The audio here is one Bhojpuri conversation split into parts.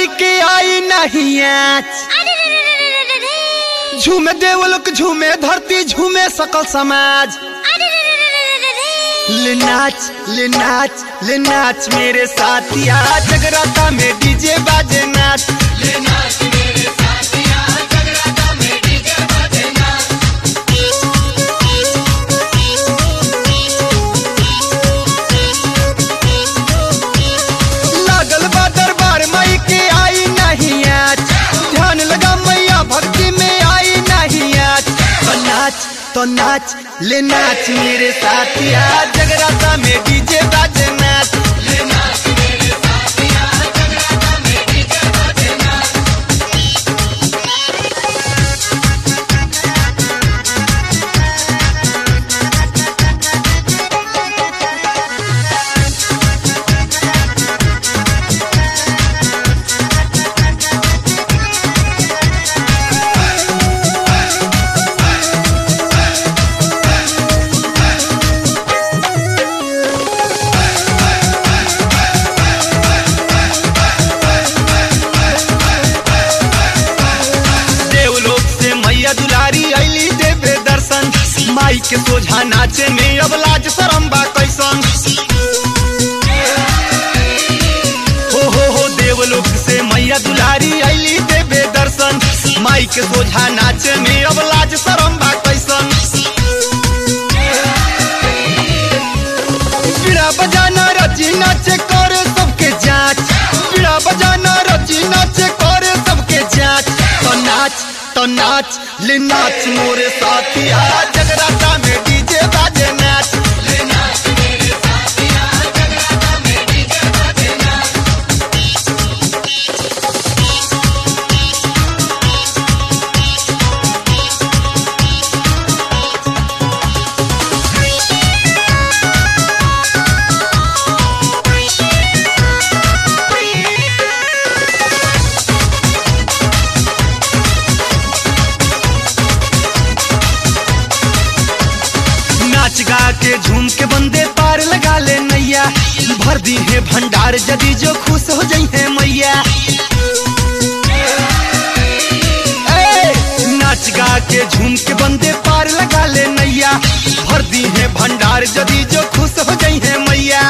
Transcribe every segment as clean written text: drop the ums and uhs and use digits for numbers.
के आई नहीं आज। झूमे देवलोक झूमे धरती झूमे सकल समाज। ले नाच ले नाच ले नाच मेरे साथिया, जगराता में डीजे बाजे नाच। ले नाच मेरे साथिया, जगराता में डीजे बाजे नाच। लागल बा दरबार माई के आई नहीं आज। ध्यान लगा मैया भक्ति में आई नहीं आज। तो नाच ले नाच मेरे साथिया, जगराता में डीजे बाजे नाच। ले नाच मेरे साथिया, जगराता में डीजे बाजे नाच। माई के सोझा नाचे में अब लाज शरम बा कैसन। हो देवलोक से मैया दुलारी अली देवे दर्शन। माई के सोझा नाचे में अब लाज शरम बा कैसन। पीड़ा बजाना रची नाचे करे सबके जांच। पीड़ा बजाना रची नाचे करे सबके जांच। तो नाच ले नाच मोरे साथिया, जगराता में डीजे बाजे नाच। ले नाच मेरे साथिया, जगराता में डीजे बाजे नाच। नाच गा के झूम के बंदे पार लगा ले नैया। भर दी है भंडार जदी जो खुश हो जाई है मैया। नाच गा के झूम के बंदे पार लगा ले नैया। भर दी है भंडार जदी जो खुश हो जाई है मैया।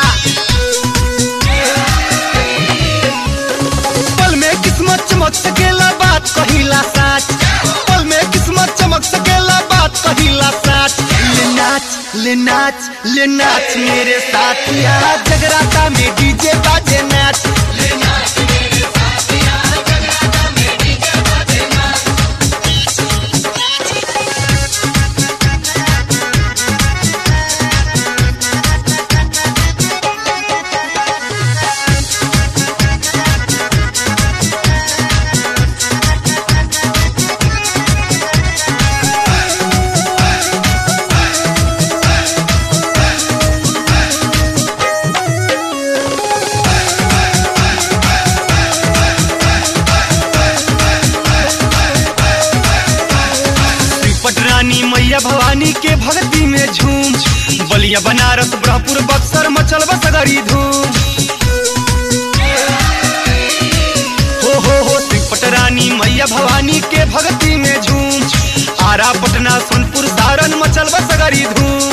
पल में किस्मत चमक सकेला बात कहिला साच। पल में किस्मत चमक सकेला बात कहिला साच। ले नाच मेरे साथिया, जगराता में डीजे बाजे नाच। ले नाच मेरे साथिया, जगराता में डीजे बाजे नाच। रानी मैया भवानी के भक्ति में झूम। बलिया बनारस ब्रह्मपुर बक्सर मचल बसगरी धूम। हो श्रीपट रानी मैया भवानी के भक्ति में झूम। आरा पटना सोनपुर सारण मचल बसगरी धूम।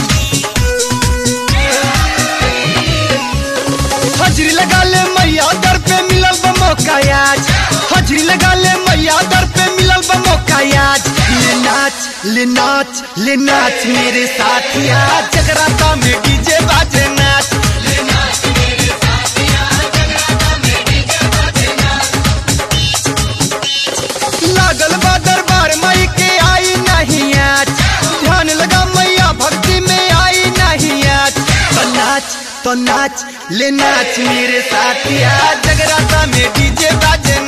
हजरी लगा ले मैया दर पे मिलल बा मौका आज। हजरी लगा ले मैया दर पे मिलल बा मौका आज। ले नाच मेरे साथिया, जगराता में डीजे बाजे नाच। ले नाच मेरे साथिया, जगराता में डीजे बाजे नाच। लागल बा दरबार माई के आई नहीं आज। ध्यान लगा मैया भक्ति में आई नहीं आज। तो नाच ले नाच मेरे साथिया, जगराता में डीजे बाजे